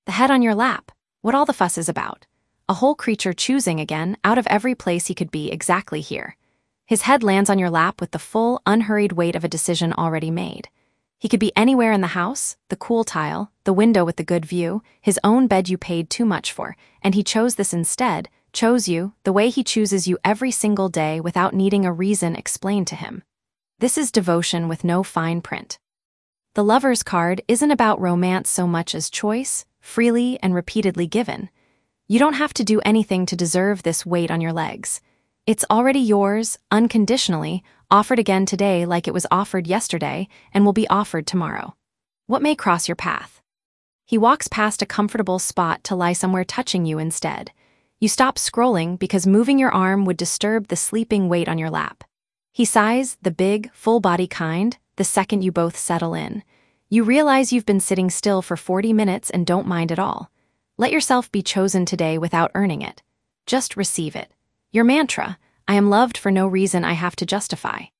The head on your lap. What all the fuss is about. A whole creature choosing again out of every place he could be exactly here. His head lands on your lap with the full, unhurried weight of a decision already made. He could be anywhere in the house, the cool tile, the window with the good view, his own bed you paid too much for, and he chose this instead, chose you, the way he chooses you every single day without needing a reason explained to him. This is devotion with no fine print. The Lover's card isn't about romance so much as choice, freely and repeatedly given. You don't have to do anything to deserve this weight on your legs. It's already yours, unconditionally, offered again today like it was offered yesterday and will be offered tomorrow. What may cross your path? He walks past a comfortable spot to lie somewhere touching you instead. You stop scrolling because moving your arm would disturb the sleeping weight on your lap. He sighs, the big, full-body kind, the second you both settle in. You realize you've been sitting still for 40 minutes and don't mind at all. Let yourself be chosen today without earning it. Just receive it. Your mantra, I am loved for no reason I have to justify.